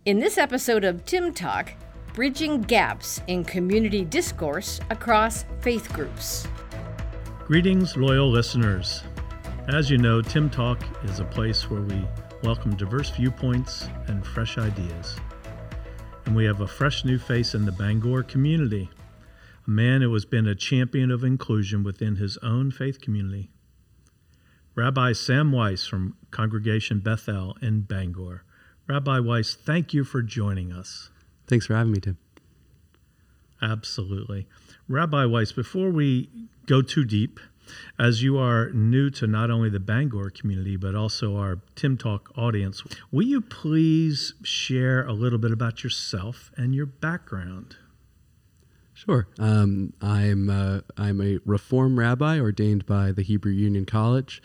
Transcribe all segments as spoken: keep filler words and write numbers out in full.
In this episode of Tim Talk, bridging gaps in community discourse across faith groups. Greetings, loyal listeners. As you know, Tim Talk is a place where we welcome diverse viewpoints and fresh ideas. And we have a fresh new face in the Bangor community, a man who has been a champion of inclusion within his own faith community. Rabbi Sam Weiss from Congregation Bethel in Bangor. Rabbi Weiss, thank you for joining us. Thanks for having me, Tim. Absolutely. Rabbi Weiss, before we go too deep, as you are new to not only the Bangor community, but also our Tim Talk audience, will you please share a little bit about yourself and your background? Sure. Um, I'm uh, I'm a Reform rabbi ordained by the Hebrew Union College,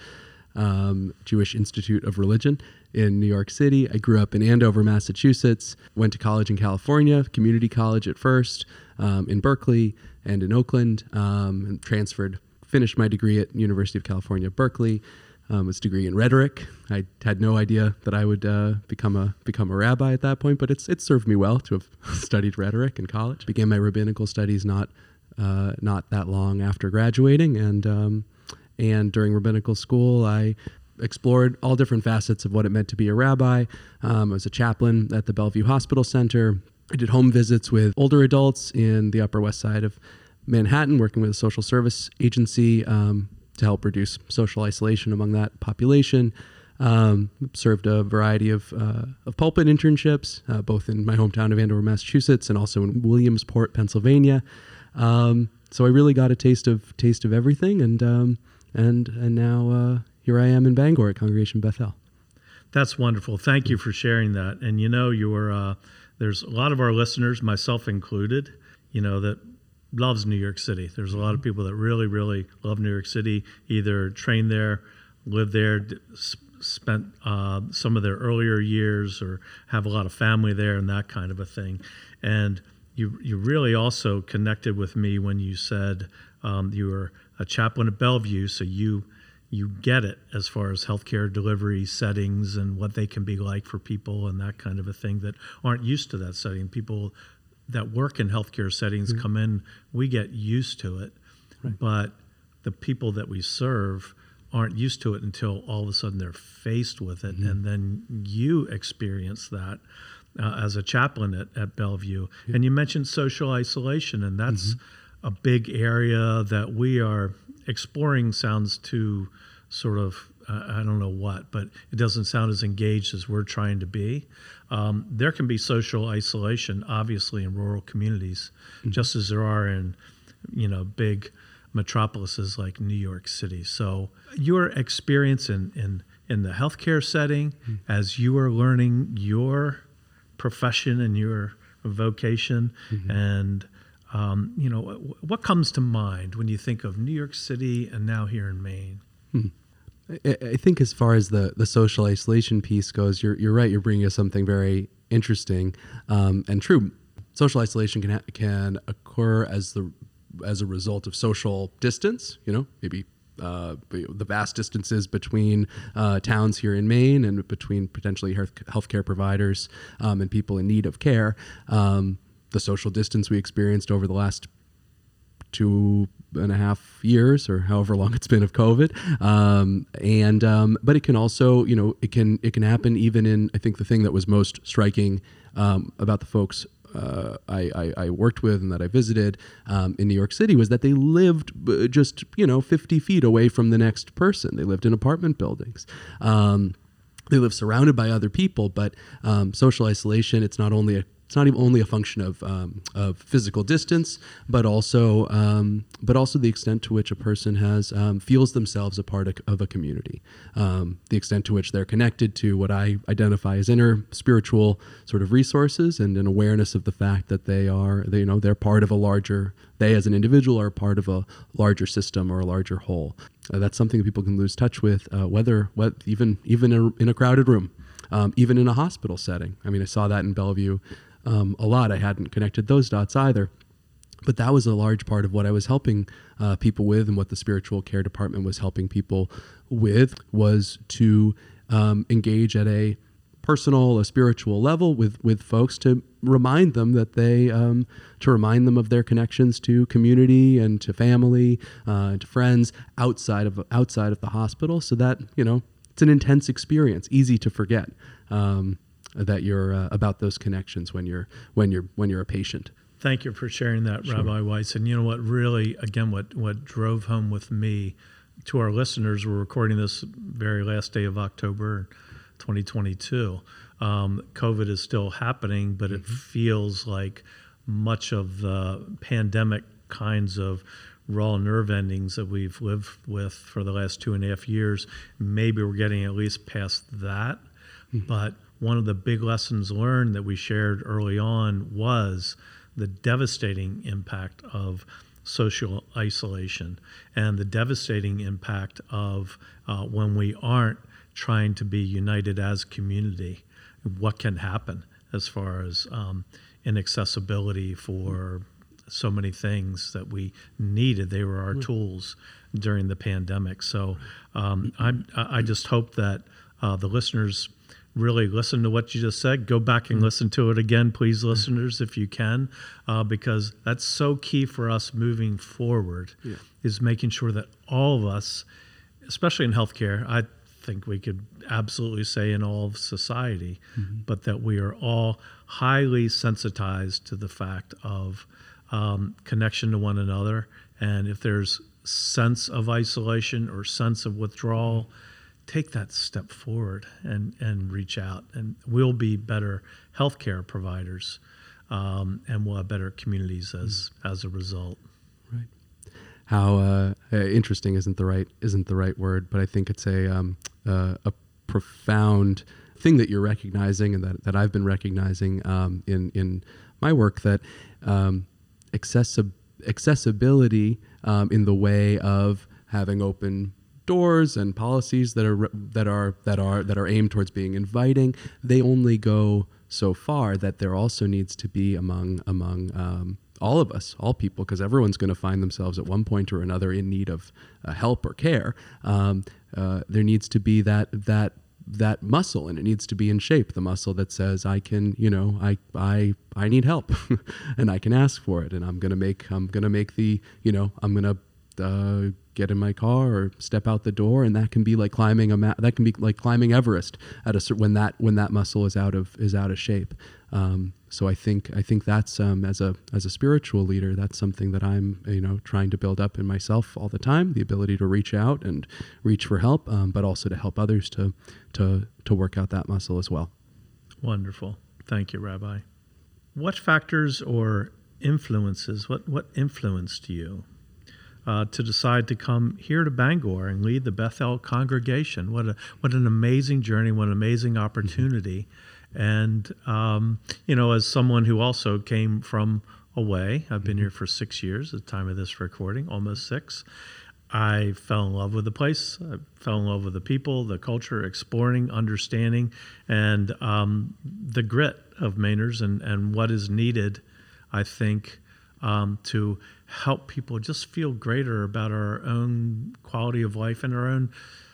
um, Jewish Institute of Religion in New York City. I grew up in Andover, Massachusetts, went to college in California, community college at first, um, in Berkeley and in Oakland, um, and transferred, finished my degree at University of California, Berkeley. Um, it's a degree in rhetoric. I had no idea that I would uh, become a become a rabbi at that point, but it's it served me well to have studied rhetoric in college. Began my rabbinical studies not uh, not that long after graduating, and um, and during rabbinical school, I explored all different facets of what it meant to be a rabbi. Um, I was a chaplain at the Bellevue Hospital Center. I did home visits with older adults in the Upper West Side of Manhattan, working with a social service agency um, to help reduce social isolation among that population. Um, served a variety of, uh, of pulpit internships, uh, both in my hometown of Andover, Massachusetts, and also in Williamsport, Pennsylvania. Um, so I really got a taste of taste of everything, and um, and and now uh, here I am in Bangor at Congregation Bethel. That's wonderful. Thank you for sharing that. And you know, you're uh, there's a lot of our listeners, myself included, you know, that loves New York City. There's a lot of people that really, really love New York City, either trained there, lived there, spent uh, some of their earlier years, or have a lot of family there and that kind of a thing. And you you really also connected with me when you said um, you were a chaplain at Bellevue, so you you get it as far as healthcare delivery settings and what they can be like for people and that kind of a thing that aren't used to that setting. People that work in healthcare settings mm-hmm. come in, we get used to it, right. But the people that we serve aren't used to it until all of a sudden they're faced with it, mm-hmm. and then you experience that uh, as a chaplain at, at Bellevue. Yeah. And you mentioned social isolation, and that's mm-hmm. a big area that we are exploring. Sounds too sort of, uh, I don't know what, but it doesn't sound as engaged as we're trying to be. Um, there can be social isolation, obviously, in rural communities, mm-hmm. just as there are in, you know, big metropolises like New York City. So your experience in, in, in the healthcare setting, mm-hmm. as you are learning your profession and your vocation, mm-hmm. and, um, you know, what comes to mind when you think of New York City and now here in Maine? Hmm. I, I think as far as the, the social isolation piece goes, you're you're right. You're bringing us something very interesting um, and true. Social isolation can ha- can occur as the as a result of social distance. You know, maybe uh, the vast distances between uh, towns here in Maine and between potentially health healthcare providers um, and people in need of care. Um, the social distance we experienced over the last two and a half years, or however long it's been, of COVID, um, and um, but it can also, you know, it can it can happen even in. I think the thing that was most striking um, about the folks uh, I, I, I worked with and that I visited um, in New York City was that they lived just you know fifty feet away from the next person. They lived in apartment buildings. Um, they live surrounded by other people, but um, social isolation. It's not only a It's not even only a function of um, of physical distance, but also um, but also the extent to which a person has um, feels themselves a part of, of a community, um, the extent to which they're connected to what I identify as inner spiritual sort of resources, and an awareness of the fact that they are, they, you know, they're part of a larger. They as an individual are part of a larger system or a larger whole. Uh, that's something that people can lose touch with, uh, whether what even even in a, in a crowded room, um, even in a hospital setting. I mean, I saw that in Bellevue. Um, a lot. I hadn't connected those dots either. But that was a large part of what I was helping uh, people with, and what the spiritual care department was helping people with, was to um, engage at a personal, a spiritual level with with folks to remind them that they um, to remind them of their connections to community and to family uh, and to friends outside of outside of the hospital, so that you know it's an intense experience, easy to forget um, that you're uh, about those connections when you're when you're when you're a patient. Thank you for sharing that, Sure. Rabbi Weiss. And you know what really, again, what, what drove home with me, to our listeners, we're recording this very last day of October twenty twenty-two. Um, COVID is still happening, but it feels like much of the pandemic kinds of raw nerve endings that we've lived with for the last two and a half years, maybe we're getting at least past that. Mm-hmm. But one of the big lessons learned that we shared early on was the devastating impact of social isolation and the devastating impact of uh, when we aren't trying to be united as community, what can happen as far as um, inaccessibility for so many things that we needed. They were our tools during the pandemic. So um, I'm, I just hope that uh, the listeners really listen to what you just said. Go back and listen to it again, please, listeners, if you can, uh, because that's so key for us moving forward, yeah. is making sure that all of us, especially in healthcare, I think we could absolutely say in all of society, mm-hmm. but that we are all highly sensitized to the fact of um, connection to one another. And if there's sense of isolation or sense of withdrawal, take that step forward and, and reach out, and we'll be better healthcare providers, um, and we'll have better communities as as a result. Right. How uh, interesting isn't the right isn't the right word, but I think it's a um, uh, a profound thing that you're recognizing, and that, that I've been recognizing um, in in my work, that um, accessi- accessibility um, in the way of having open doors and policies that are that are that are that are aimed towards being inviting, they only go so far. That there also needs to be among among um, all of us, all people, because everyone's going to find themselves at one point or another in need of uh, help or care. Um, uh, there needs to be that that that muscle, and it needs to be in shape. The muscle that says, I can, you know, I I I need help, and I can ask for it, and I'm gonna make I'm gonna make the, you know, I'm gonna uh, get in my car or step out the door, and that can be like climbing a ma- that can be like climbing Everest at a cer- when that when that muscle is out of is out of shape. Um, so I think I think that's um, as a as a spiritual leader, that's something that I'm you know trying to build up in myself all the time: the ability to reach out and reach for help, um, but also to help others to to to work out that muscle as well. Wonderful, thank you, Rabbi. What factors or influences? What what influenced you Uh, to decide to come here to Bangor and lead the Bethel congregation? What a what an amazing journey! What an amazing opportunity! And um, you know, as someone who also came from away, I've been here for six years at the time of this recording, almost six. I fell in love with the place. I fell in love with the people, the culture, exploring, understanding, and um, the grit of Mainers and and what is needed, I think, um, to help people just feel greater about our own quality of life and our own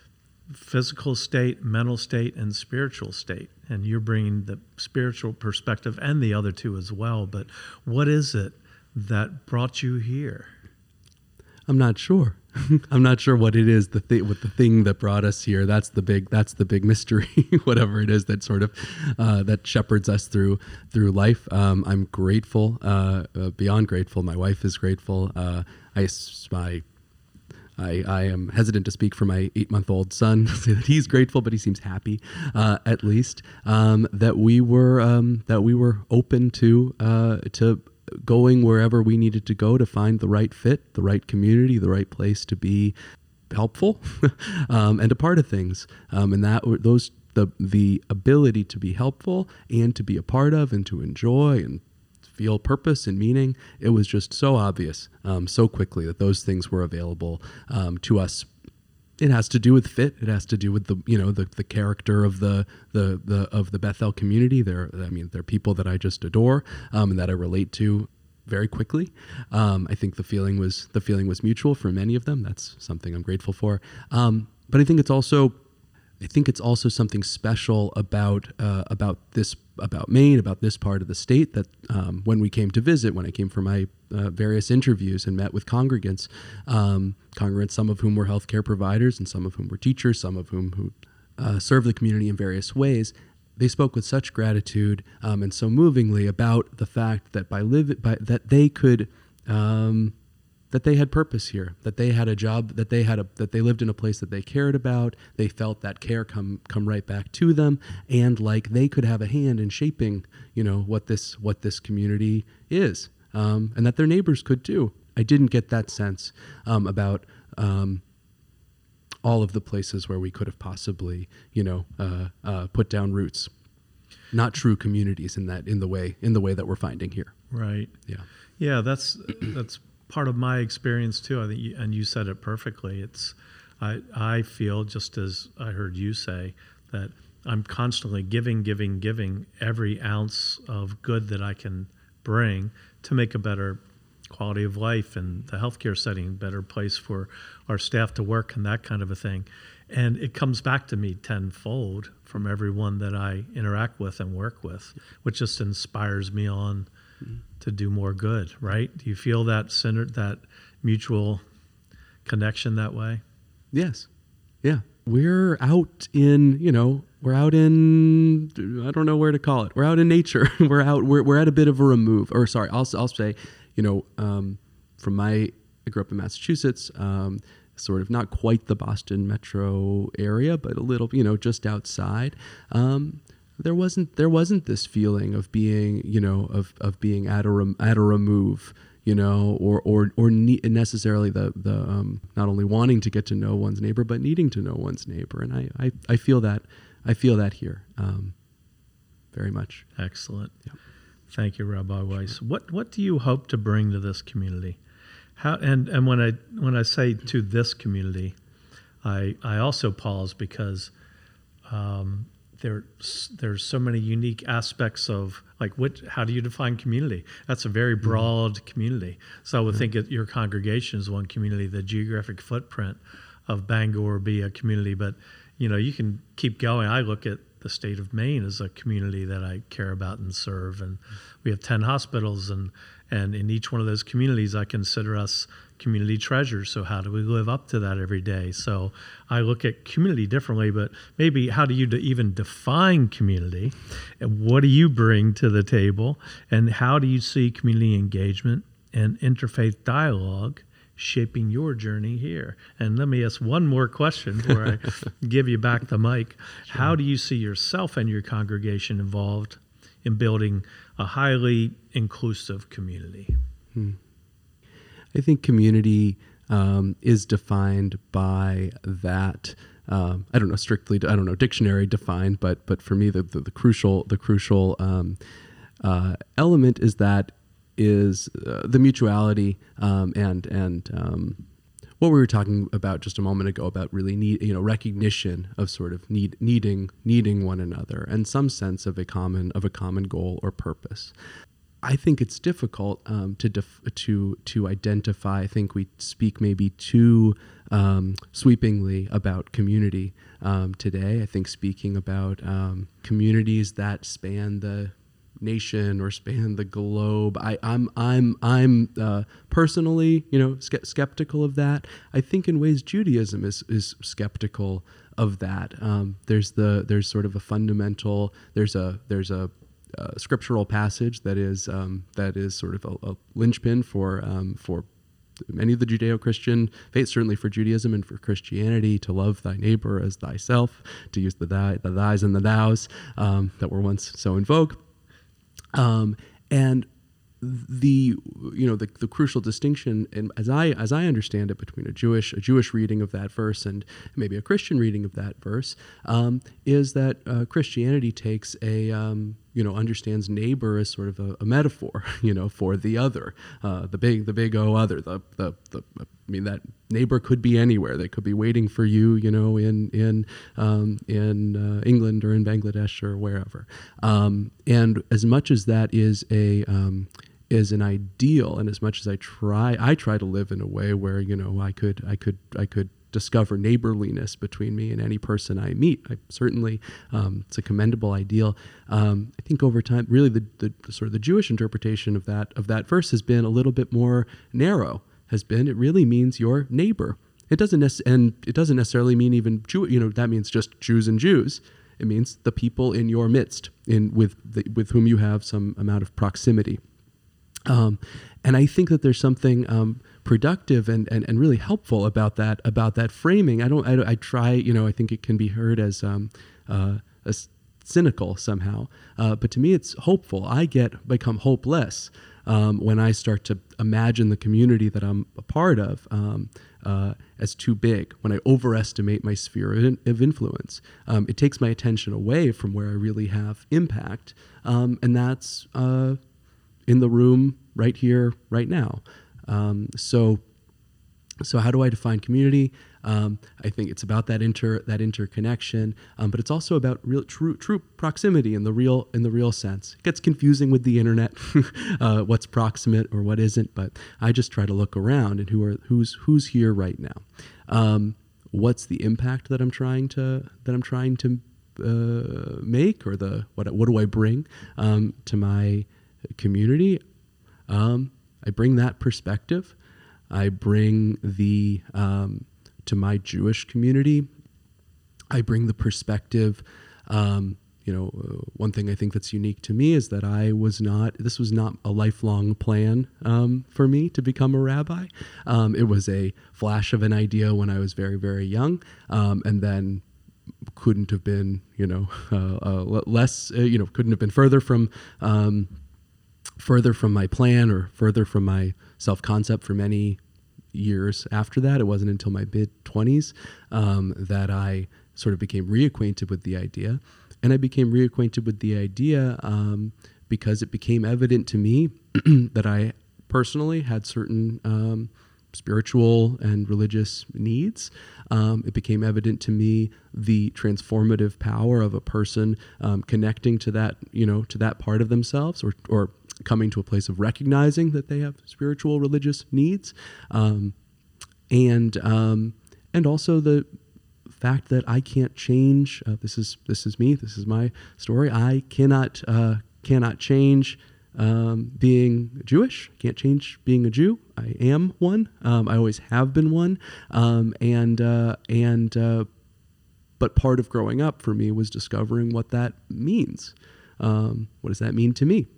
physical state, mental state, and spiritual state. And you're bringing the spiritual perspective and the other two as well. But what is it that brought you here? I'm not sure. I'm not sure what it is. The thing, what the thing that brought us here. That's the big. That's the big mystery. Whatever it is that sort of uh, that shepherds us through through life. Um, I'm grateful, uh, uh, beyond grateful. My wife is grateful. Uh, I my. I, I am hesitant to speak for my eight-month-old son, say that he's grateful, but he seems happy, uh, at least, um, that we were um, that we were open to uh, to. going wherever we needed to go to find the right fit, the right community, the right place to be helpful um, and a part of things. Um, and that those the the ability to be helpful and to be a part of and to enjoy and feel purpose and meaning, it was just so obvious um, so quickly that those things were available um, to us. It has to do with fit. It has to do with the you know the, the character of the the the of the Bethel community. They're I mean they're people that I just adore um, and that I relate to very quickly. Um, I think the feeling was the feeling was mutual for many of them. That's something I'm grateful for. Um, but I think it's also I think it's also something special about uh, about this about Maine, about this part of the state, that um, when we came to visit, when I came for my uh, various interviews and met with congregants, um, congregants, some of whom were healthcare providers and some of whom were teachers, some of whom who uh, served the community in various ways, they spoke with such gratitude um, and so movingly about the fact that by live by that they could. Um, that they had purpose here, that they had a job, that they had a, that they lived in a place that they cared about. They felt that care come come right back to them, and like they could have a hand in shaping, you know, what this what this community is, um, and that their neighbors could too. I didn't get that sense um, about um, all of the places where we could have possibly, you know, uh, uh, put down roots. Not true communities in that in the way in the way that we're finding here. Right. Yeah. Yeah. That's that's. part of my experience too. I think, you, and you said it perfectly. It's, I I feel, just as I heard you say, that I'm constantly giving, giving, giving every ounce of good that I can bring to make a better quality of life and the healthcare setting, better place for our staff to work and that kind of a thing. And it comes back to me tenfold from everyone that I interact with and work with, which just inspires me on to do more good, right? Do you feel that centered, that mutual connection that way? Yes. Yeah. We're out in, you know, we're out in, I don't know where to call it. We're out in nature. we're out, we're, we're at a bit of a remove, or sorry, I'll, I'll say, you know, um, from my, I grew up in Massachusetts, um, sort of not quite the Boston metro area, but a little, you know, just outside. Um, There wasn't there wasn't this feeling of being, you know, of, of being at a rem, at a remove, you know, or or or ne- necessarily the the um, not only wanting to get to know one's neighbor, but needing to know one's neighbor, and I I, I feel that I feel that here, um, very much. Excellent. Yep. Thank you, Rabbi Weiss. Sure. What what do you hope to bring to this community? How and, and when I when I say to this community, I I also pause because. Um, There, there's so many unique aspects of, like, what, how do you define community? That's a very broad mm-hmm. community. So I would mm-hmm. think that your congregation is one community, the geographic footprint of Bangor would be a community. But, you know, you can keep going. I look at the state of Maine as a community that I care about and serve. And we have ten hospitals, and, and in each one of those communities, I consider us community treasures. So how do we live up to that every day? So I look at community differently, but maybe how do you de- even define community? And what do you bring to the table? And how do you see community engagement and interfaith dialogue shaping your journey here? And let me ask one more question before I give you back the mic. Sure. How do you see yourself and your congregation involved in building a highly inclusive community? Hmm. I think community um, is defined by that. Um, I don't know strictly. I don't know dictionary defined, but but for me, the the, the crucial the crucial um, uh, element is that is uh, the mutuality um, and and um, what we were talking about just a moment ago about really need you know recognition of sort of need needing needing one another and some sense of a common of a common goal or purpose. I think it's difficult um, to def- to to identify. I think we speak maybe too um, sweepingly about community um, today. I think speaking about um, communities that span the nation or span the globe. I, I'm I'm I'm uh, personally, you know, ske- skeptical of that. I think in ways Judaism is is skeptical of that. Um, there's the there's sort of a fundamental. There's a there's a Uh, scriptural passage that is um, that is sort of a, a linchpin for um, for many of the Judeo-Christian faiths, certainly for Judaism and for Christianity, to love thy neighbor as thyself, to use the thy, the thys and the thous um, that were once so in vogue, um, and the you know the, the crucial distinction, and as I as I understand it, between a Jewish a Jewish reading of that verse and maybe a Christian reading of that verse, um, is that uh, Christianity takes a um, you know understands neighbor as sort of a, a metaphor, you know, for the other, uh, the big the big O other. The, the the I mean that neighbor could be anywhere. They could be waiting for you, you know, in in um, in uh, England or in Bangladesh or wherever. Um, and as much as that is a um, is an ideal, and as much as I try, I try to live in a way where you know I could, I could, I could discover neighborliness between me and any person I meet. I certainly, um, it's a commendable ideal. Um, I think over time, really the, the, the sort of the Jewish interpretation of that of that verse has been a little bit more narrow. Has been it really means your neighbor. It doesn't nec- and it doesn't necessarily mean even Jew. You know, that means just Jews and Jews. It means the people in your midst, in with the, with whom you have some amount of proximity. Um, and I think that there's something um, productive and, and, and really helpful about that about that framing. I don't. I, I try. You know, I think it can be heard as um, uh, as cynical somehow, uh, but to me, it's hopeful. I get become hopeless um, when I start to imagine the community that I'm a part of um, uh, as too big. When I overestimate my sphere of, in, of influence, um, it takes my attention away from where I really have impact, um, and that's. Uh, in the room right here, right now. Um, so, so how do I define community? Um, I think it's about that inter that interconnection, um, but it's also about real true true proximity in the real in the real sense. It gets confusing with the internet, uh, what's proximate or what isn't. But I just try to look around and who are who's who's here right now. Um, what's the impact that I'm trying to that I'm trying to uh, make, or the what what do I bring um, to my community? Um, I bring that perspective. I bring the, um, to my Jewish community, I bring the perspective, um, you know, uh, one thing I think that's unique to me is that I was not, this was not a lifelong plan um, for me to become a rabbi. Um, it was a flash of an idea when I was very, very young, um, and then couldn't have been, you know, uh, uh, less, uh, you know, couldn't have been further from, um, further from my plan or further from my self-concept for many years after that. It wasn't until my mid-twenties um, that I sort of became reacquainted with the idea. And I became reacquainted with the idea um, because it became evident to me that I personally had certain um, spiritual and religious needs. Um, it became evident to me the transformative power of a person um, connecting to that, you know, to that part of themselves, or or coming to a place of recognizing that they have spiritual religious needs, um, and um, and also the fact that I can't change. Uh, this is this is me. This is my story. I cannot uh, cannot change um, being Jewish. Can't change being a Jew. I am one. Um, I always have been one. Um, and uh, and uh, but part of growing up for me was discovering what that means. Um, what does that mean to me?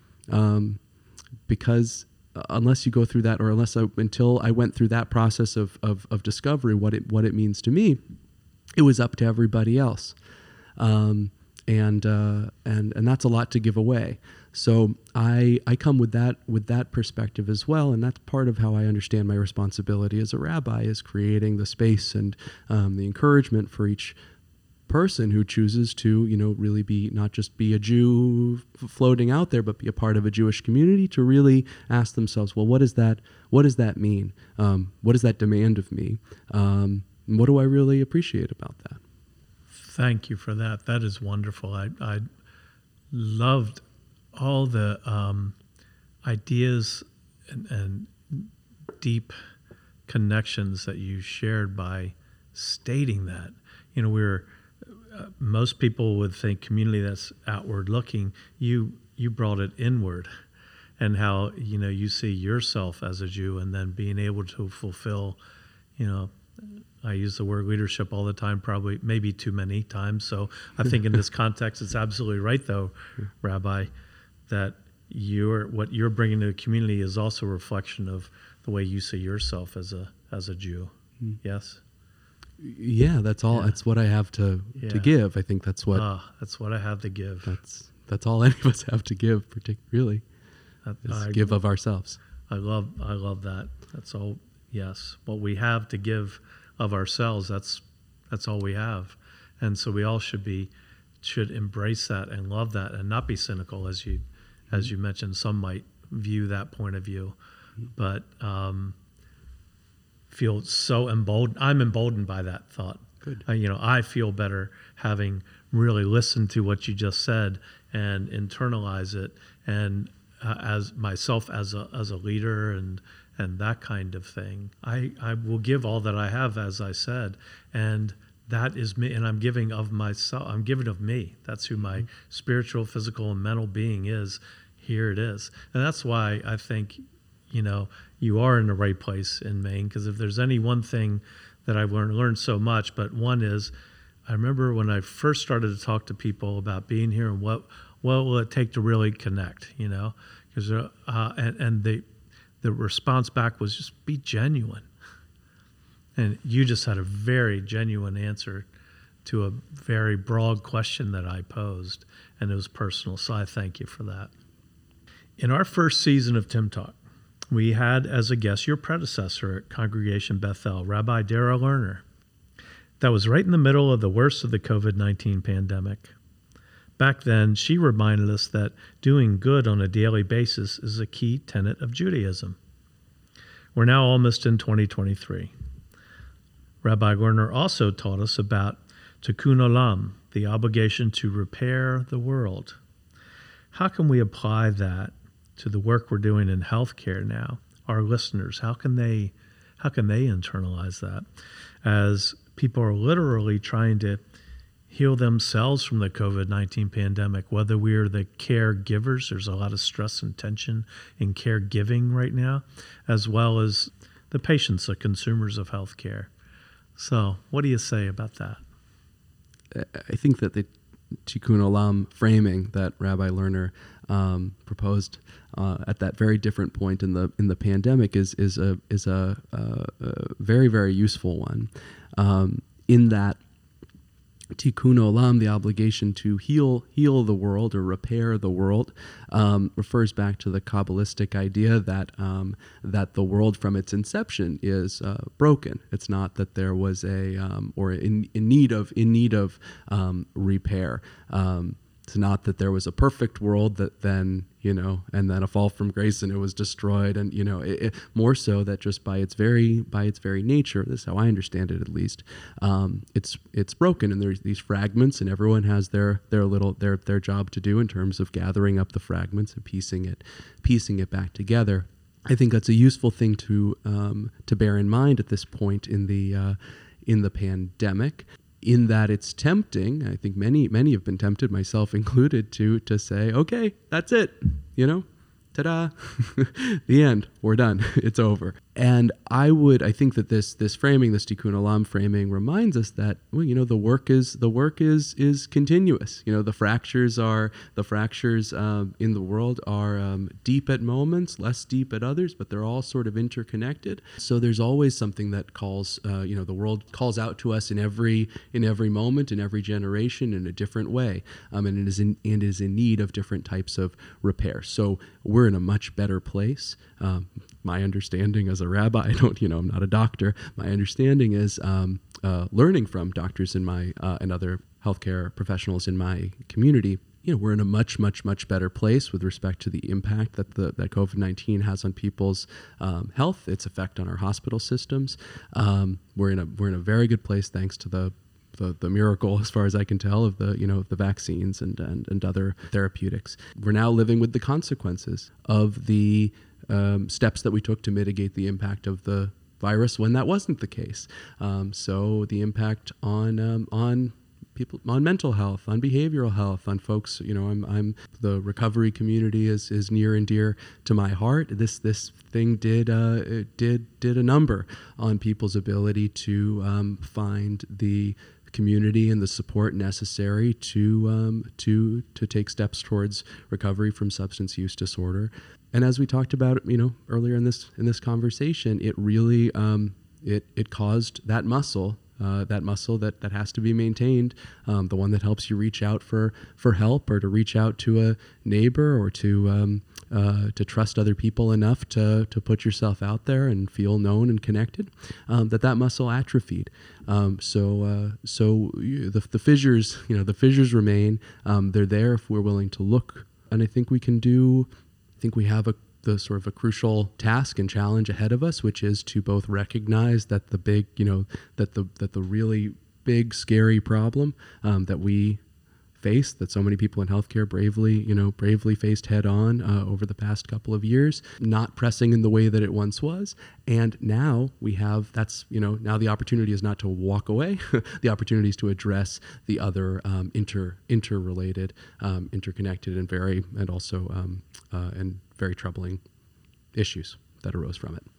Um, because unless you go through that, or unless I, until I went through that process of, of, of discovery, what it, what it means to me, it was up to everybody else. Um, and, uh, and, and that's a lot to give away. So I, I come with that, with that perspective as well. And that's part of how I understand my responsibility as a rabbi, is creating the space and, um, the encouragement for each person who chooses to, you know, really be, not just be a Jew f- floating out there, but be a part of a Jewish community, to really ask themselves, well, what does that, what does that mean? Um, what does that demand of me? Um, and what do I really appreciate about that? Thank you for that. That is wonderful. I, I loved all the um, ideas and, and deep connections that you shared by stating that. You know, we're Uh, most people would think community that's outward looking. You you brought it inward, and how, you know, you see yourself as a Jew, and then being able to fulfill, you know, I use the word leadership all the time, probably maybe too many times. So I think in this context, it's absolutely right, though, Rabbi, that you're what you're bringing to the community is also a reflection of the way you see yourself as a as a Jew. Mm. Yes. Yeah, that's all. Yeah. That's what I have to, yeah. to give. I think that's what. Ah, that's what I have to give. That's that's all any of us have to give. Partic- really, that, is I, give of ourselves. I love I love that. That's all. Yes, what we have to give of ourselves. That's that's all we have, and so we all should be should embrace that and love that, and not be cynical, as you mm-hmm. as you mentioned. Some might view that point of view, mm-hmm. but. Um, feel so emboldened. I'm emboldened by that thought. Good. Uh, you know, I feel better having really listened to what you just said and internalize it, and uh, as myself as a as a leader and and that kind of thing. I, I will give all that I have, as I said, and that is me, and I'm giving of myself. I'm giving of me. That's who my spiritual, physical, and mental being is. Here it is, and that's why I think, you know, you are in the right place in Maine. Because if there's any one thing that I've learned, learned so much, but one is, I remember when I first started to talk to people about being here and what what will it take to really connect, you know, because uh, and and the the response back was just be genuine. And you just had a very genuine answer to a very broad question that I posed, and it was personal. So I thank you for that. In our first season of Tim Talk, we had as a guest your predecessor at Congregation Bethel, Rabbi Dara Lerner. That was right in the middle of the worst of the covid nineteen pandemic. Back then, she reminded us that doing good on a daily basis is a key tenet of Judaism. We're now almost in twenty twenty-three. Rabbi Lerner also taught us about Tikkun Olam, the obligation to repair the world. How can we apply that to the work we're doing in healthcare now? Our listeners, how can they, how can they internalize that as people are literally trying to heal themselves from the covid nineteen pandemic, whether we're the caregivers, there's a lot of stress and tension in caregiving right now, as well as the patients, the consumers of healthcare. So what do you say about that? I think that the Tikkun Olam framing that Rabbi Lerner um, proposed uh, at that very different point in the in the pandemic is is a is a, a, a very very useful one. Um, in that Tikkun Olam, the obligation to heal heal the world or repair the world, um, refers back to the Kabbalistic idea that um, that the world from its inception is uh, broken. It's not that there was a um, or in, in need of in need of um, repair. Um, It's not that there was a perfect world that then, you know, and then a fall from grace and it was destroyed, and you know, it, it, more so that just by its very by its very nature, this is how I understand it at least, um, it's it's broken, and there's these fragments, and everyone has their their little their their job to do in terms of gathering up the fragments and piecing it piecing it back together. I think that's a useful thing to um, to bear in mind at this point in the uh, in the pandemic. In that it's tempting, I think many many have been tempted, myself included, to to say, okay, that's it, you know, ta-da, the end, we're done, it's over. And I would, I think that this this framing, this Tikkun Olam framing, reminds us that, well, you know, the work is the work is is continuous. You know, the fractures are the fractures um, in the world are um, deep at moments, less deep at others, but they're all sort of interconnected. So there's always something that calls, uh, you know, the world calls out to us in every in every moment, in every generation, in a different way, um, and it is in and is in need of different types of repair. So we're in a much better place. Um, my understanding as a rabbi, I don't, you know, I'm not a doctor. My understanding is um, uh, learning from doctors in my uh, and other healthcare professionals in my community. You know, we're in a much, much, much better place with respect to the impact that the that covid nineteen has on people's um, health, its effect on our hospital systems. Um, we're in a we're in a very good place thanks to the The, the miracle, as far as I can tell, of the you know the vaccines and, and, and other therapeutics. We're now living with the consequences of the um, steps that we took to mitigate the impact of the virus when that wasn't the case. Um, so the impact on um, on people, on mental health, on behavioral health, on folks. You know, I'm I'm the recovery community is is near and dear to my heart. This this thing did uh, it did did a number on people's ability to um, find the community and the support necessary to um, to to take steps towards recovery from substance use disorder. And as we talked about, you know, earlier in this in this conversation, it really um, it it caused that muscle. Uh, that muscle that, that has to be maintained, um, the one that helps you reach out for, for help, or to reach out to a neighbor, or to um, uh, to trust other people enough to to put yourself out there and feel known and connected. Um, that that muscle atrophied. Um, so uh, so the the fissures, you know, the fissures remain. Um, they're there if we're willing to look, and I think we can do. I think we have a. the sort of a crucial task and challenge ahead of us, which is to both recognize that the big, you know, that the that the really big, scary problem um, that we faced, that so many people in healthcare bravely, you know, bravely faced head on uh, over the past couple of years, not pressing in the way that it once was. And now we have, that's, you know, now the opportunity is not to walk away. The opportunity is to address the other um, inter interrelated, um, interconnected, and very, and also, um, uh, and very troubling issues that arose from it.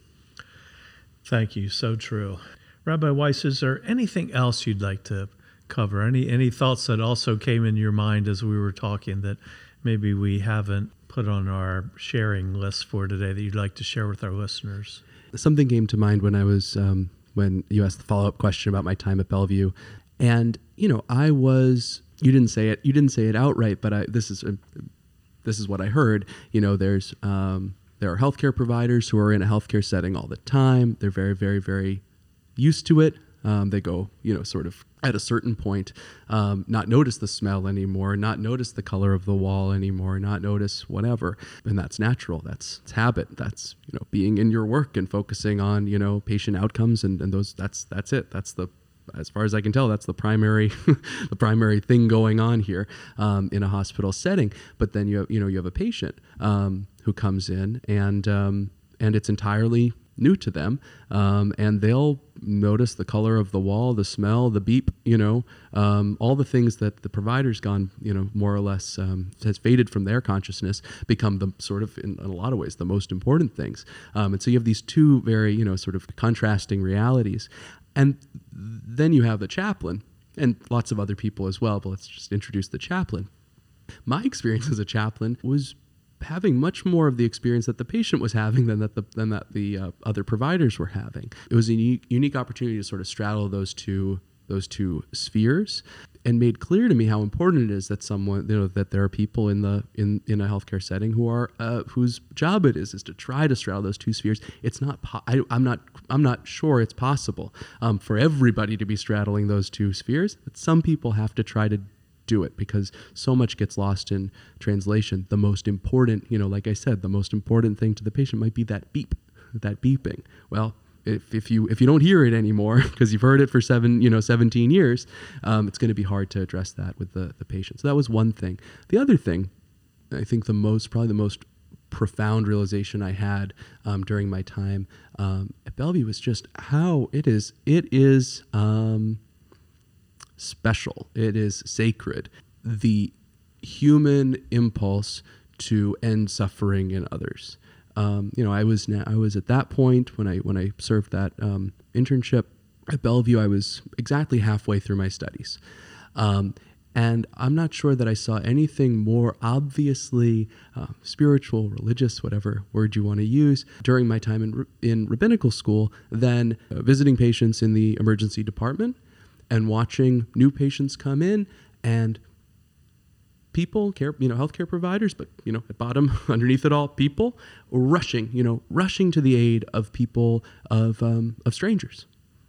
Thank you. So true. Rabbi Weiss, is there anything else you'd like to cover? Any any thoughts that also came in your mind as we were talking that maybe we haven't put on our sharing list for today that you'd like to share with our listeners? Something came to mind when I was um, when you asked the follow-up question about my time at Bellevue, and you know, I was you didn't say it you didn't say it outright, but I, this is uh, this is what I heard. You know, there's um, there are healthcare providers who are in a healthcare setting all the time. They're very very very used to it. Um, they go, you know, sort of at a certain point, um, not notice the smell anymore, not notice the color of the wall anymore, not notice whatever. And that's natural. That's, that's habit. That's, you know, being in your work and focusing on, you know, patient outcomes and, and those, that's, that's it. That's the, as far as I can tell, that's the primary, the primary thing going on here um, in a hospital setting. But then you have, you know, you have a patient um, who comes in and, um, and it's entirely new to them, um, and they'll notice the color of the wall, the smell, the beep, you know, um, all the things that the provider's gone, you know, more or less um, has faded from their consciousness, become the sort of, in, in a lot of ways, the most important things. Um, and so you have these two very, you know, sort of contrasting realities. And then you have the chaplain, and lots of other people as well, but let's just introduce the chaplain. My experience as a chaplain was having much more of the experience that the patient was having than that the than that the uh, other providers were having. It was a unique, unique opportunity to sort of straddle those two those two spheres, and made clear to me how important it is that someone, you know, that there are people in the in, in a healthcare setting who are uh, whose job it is is to try to straddle those two spheres. It's not po- I, I'm not I'm not sure it's possible um, for everybody to be straddling those two spheres. But some people have to try to do it because so much gets lost in translation. The most important, you know, like I said, the most important thing to the patient might be that beep, that beeping. Well, if, if you if you don't hear it anymore because you've heard it for seven, you know, seventeen years, um, it's going to be hard to address that with the, the patient. So that was one thing. The other thing, I think the most, probably the most profound realization I had um, during my time um, at Bellevue was just how it is, it is, um, special. It is sacred. The human impulse to end suffering in others. Um, you know, I was na- I was at that point when I when I served that um, internship at Bellevue. I was exactly halfway through my studies, um, and I'm not sure that I saw anything more obviously uh, spiritual, religious, whatever word you want to use, during my time in in rabbinical school than uh, visiting patients in the emergency department and watching new patients come in, and people, care, you know, healthcare providers, but, you know, at bottom, underneath it all, people rushing, you know, rushing to the aid of people, of um, of strangers,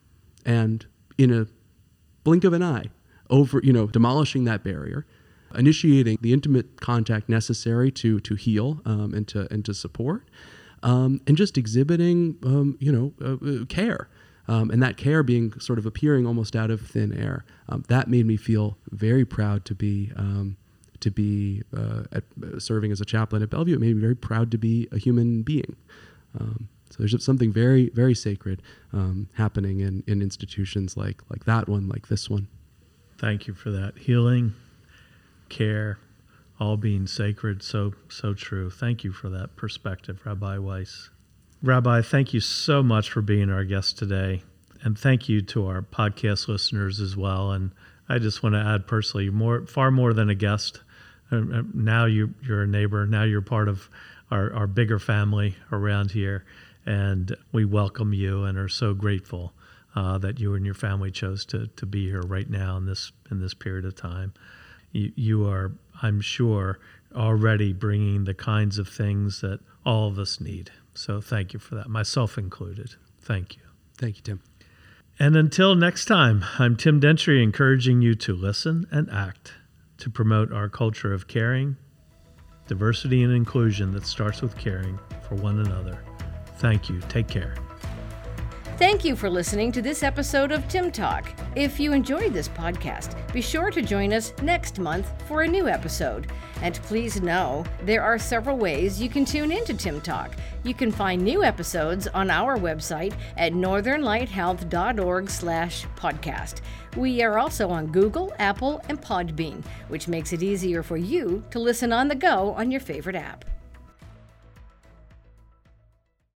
and in a blink of an eye, over, you know, demolishing that barrier, initiating the intimate contact necessary to to heal um, and to and to support, um, and just exhibiting, um, you know, uh, care. Um, and that care being sort of appearing almost out of thin air. Um, that made me feel very proud to be um, to be uh, at, uh, serving as a chaplain at Bellevue. It made me very proud to be a human being. Um, so there's something very, very sacred um, happening in, in institutions like like that one, like this one. Thank you for that. Healing, care, all being sacred. So, so true. Thank you for that perspective, Rabbi Weiss. Rabbi, thank you so much for being our guest today. And thank you to our podcast listeners as well. And I just want to add personally, more, far more than a guest. Uh, now you, you're a neighbor. Now you're part of our, our bigger family around here. And we welcome you and are so grateful uh, that you and your family chose to, to be here right now in this, in this period of time. You, you are, I'm sure, already bringing the kinds of things that all of us need. So thank you for that, myself included. Thank you. Thank you, Tim. And until next time, I'm Tim Dentry, encouraging you to listen and act to promote our culture of caring, diversity, and inclusion that starts with caring for one another. Thank you. Take care. Thank you for listening to this episode of Tim Talk. If you enjoyed this podcast, be sure to join us next month for a new episode. And please know, there are several ways you can tune into Tim Talk. You can find new episodes on our website at northernlighthealth.org slash podcast. We are also on Google, Apple, and Podbean, which makes it easier for you to listen on the go on your favorite app.